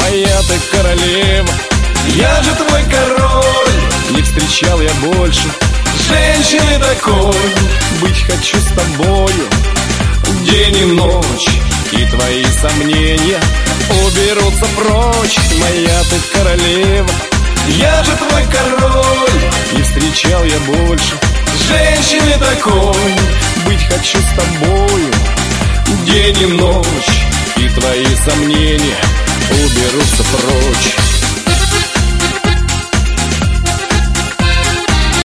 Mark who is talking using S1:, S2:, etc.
S1: моя ты королева.
S2: Я же твой король,
S1: не встречал я больше
S2: женщины такой.
S1: Быть хочу с тобою
S2: день и ночь,
S1: и твои сомнения уберутся прочь. Моя ты королева,
S2: я же твой король,
S1: не встречал я больше
S2: женщины такой.
S1: Быть хочу с тобою
S2: день и ночь,
S1: и твои сомнения уберутся прочь.